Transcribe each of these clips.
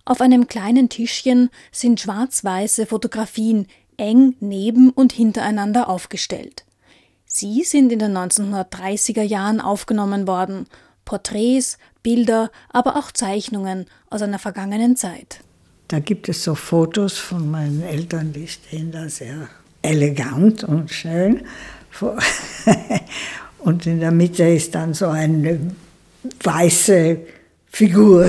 Auf einem kleinen Tischchen sind schwarz-weiße Fotografien eng neben und hintereinander aufgestellt. Sie sind in den 1930er Jahren aufgenommen worden. Porträts, Bilder, aber auch Zeichnungen aus einer vergangenen Zeit. Da gibt es so Fotos von meinen Eltern, die stehen da sehr elegant und schön. Und in der Mitte ist dann so eine weiße Figur,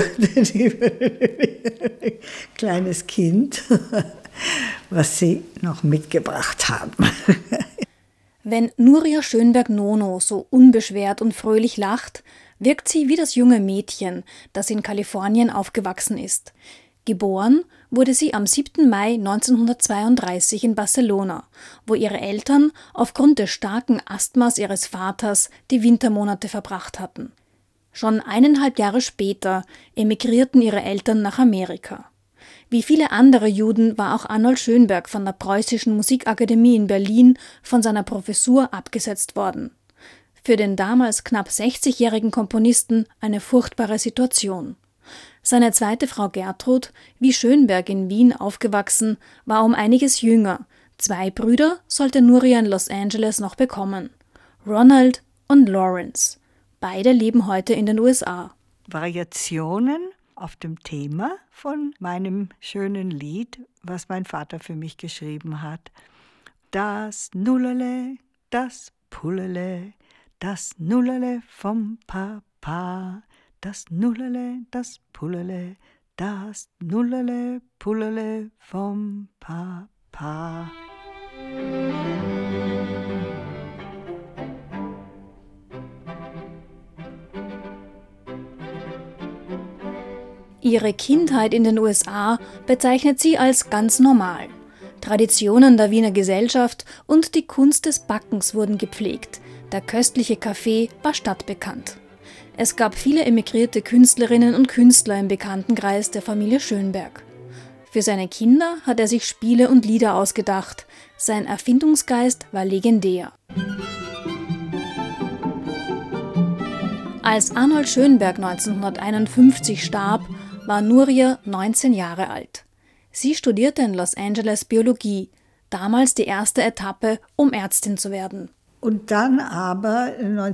kleines Kind, was sie noch mitgebracht haben. Wenn Nuria Schönberg-Nono so unbeschwert und fröhlich lacht, wirkt sie wie das junge Mädchen, das in Kalifornien aufgewachsen ist. Geboren wurde sie am 7. Mai 1932 in Barcelona, wo ihre Eltern aufgrund des starken Asthmas ihres Vaters die Wintermonate verbracht hatten. Schon 1,5 Jahre später emigrierten ihre Eltern nach Amerika. Wie viele andere Juden war auch Arnold Schönberg von der Preußischen Musikakademie in Berlin von seiner Professur abgesetzt worden. Für den damals knapp 60-jährigen Komponisten eine furchtbare Situation. Seine zweite Frau Gertrud, wie Schönberg in Wien aufgewachsen, war um einiges jünger. 2 Brüder sollte Nuria in Los Angeles noch bekommen: Ronald und Lawrence. Beide leben heute in den USA. Variationen auf dem Thema von meinem schönen Lied, was mein Vater für mich geschrieben hat. Das Nullerle, das Pullele, das Nullerle vom Papa, das Nullerle, das Pullele, das Nullerle, Pullele vom Papa. Ihre Kindheit in den USA bezeichnet sie als ganz normal. Traditionen der Wiener Gesellschaft und die Kunst des Backens wurden gepflegt. Der köstliche Kaffee war stadtbekannt. Es gab viele emigrierte Künstlerinnen und Künstler im Bekanntenkreis der Familie Schönberg. Für seine Kinder hat er sich Spiele und Lieder ausgedacht. Sein Erfindungsgeist war legendär. Als Arnold Schönberg 1951 starb, war Nuria 19 Jahre alt. Sie studierte in Los Angeles Biologie, damals die erste Etappe, um Ärztin zu werden. Und dann aber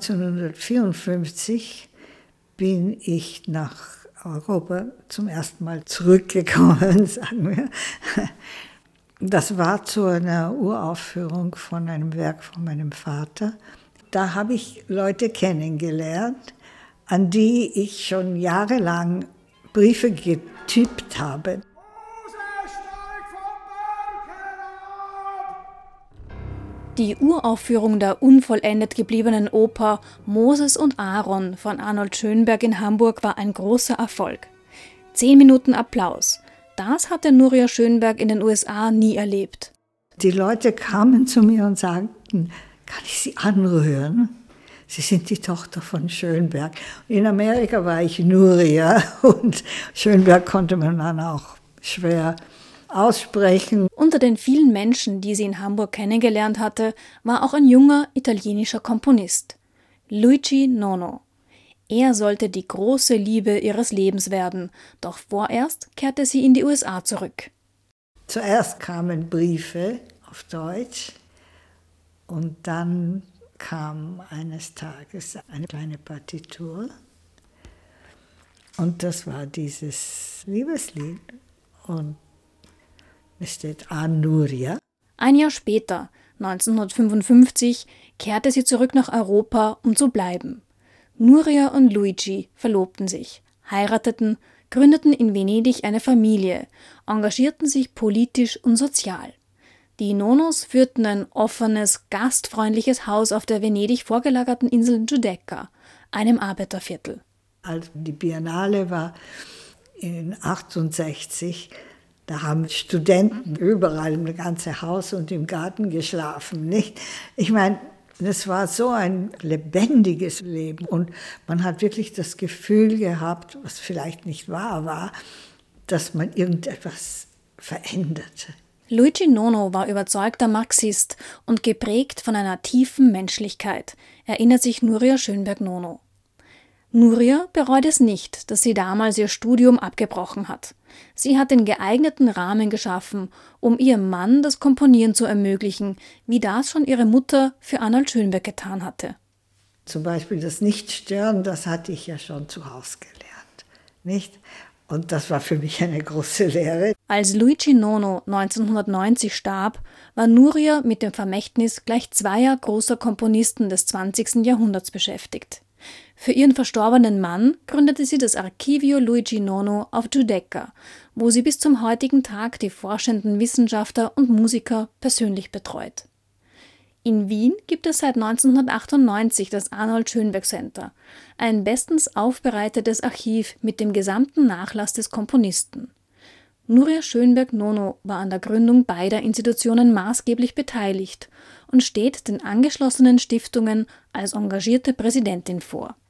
1954 bin ich nach Europa zum ersten Mal zurückgekommen, sagen wir. Das war zu einer Uraufführung von einem Werk von meinem Vater. Da habe ich Leute kennengelernt, an die ich schon jahrelang Briefe getippt habe. Die Uraufführung der unvollendet gebliebenen Oper Moses und Aaron von Arnold Schönberg in Hamburg war ein großer Erfolg. 10 Minuten Applaus. Das hatte Nuria Schönberg in den USA nie erlebt. Die Leute kamen zu mir und sagten, kann ich Sie anrühren? Sie sind die Tochter von Schönberg. In Amerika war ich Nuria und Schönberg konnte man dann auch schwer aussprechen. Unter den vielen Menschen, die sie in Hamburg kennengelernt hatte, war auch ein junger italienischer Komponist, Luigi Nono. Er sollte die große Liebe ihres Lebens werden, doch vorerst kehrte sie in die USA zurück. Zuerst kamen Briefe auf Deutsch und dann kam eines Tages eine kleine Partitur und das war dieses Liebeslied und es steht An Nuria. Ein Jahr später, 1955, kehrte sie zurück nach Europa, um zu bleiben. Nuria und Luigi verlobten sich, heirateten, gründeten in Venedig eine Familie, engagierten sich politisch und sozial. Die Nonos führten ein offenes, gastfreundliches Haus auf der Venedig vorgelagerten Insel Giudecca, einem Arbeiterviertel. Als die Biennale war in 1968, da haben Studenten überall im ganzen Haus und im Garten geschlafen, nicht? Ich meine, das war so ein lebendiges Leben und man hat wirklich das Gefühl gehabt, was vielleicht nicht wahr war, dass man irgendetwas veränderte. Luigi Nono war überzeugter Marxist und geprägt von einer tiefen Menschlichkeit, erinnert sich Nuria Schönberg-Nono. Nuria bereut es nicht, dass sie damals ihr Studium abgebrochen hat. Sie hat den geeigneten Rahmen geschaffen, um ihrem Mann das Komponieren zu ermöglichen, wie das schon ihre Mutter für Arnold Schönberg getan hatte. Zum Beispiel das Nichtstören, das hatte ich ja schon zu Hause gelernt, nicht? Und das war für mich eine große Lehre. Als Luigi Nono 1990 starb, war Nuria mit dem Vermächtnis gleich zweier großer Komponisten des 20. Jahrhunderts beschäftigt. Für ihren verstorbenen Mann gründete sie das Archivio Luigi Nono auf Giudecca, wo sie bis zum heutigen Tag die forschenden Wissenschaftler und Musiker persönlich betreut. In Wien gibt es seit 1998 das Arnold Schönberg Center, ein bestens aufbereitetes Archiv mit dem gesamten Nachlass des Komponisten. Nuria Schönberg-Nono war an der Gründung beider Institutionen maßgeblich beteiligt und steht den angeschlossenen Stiftungen als engagierte Präsidentin vor.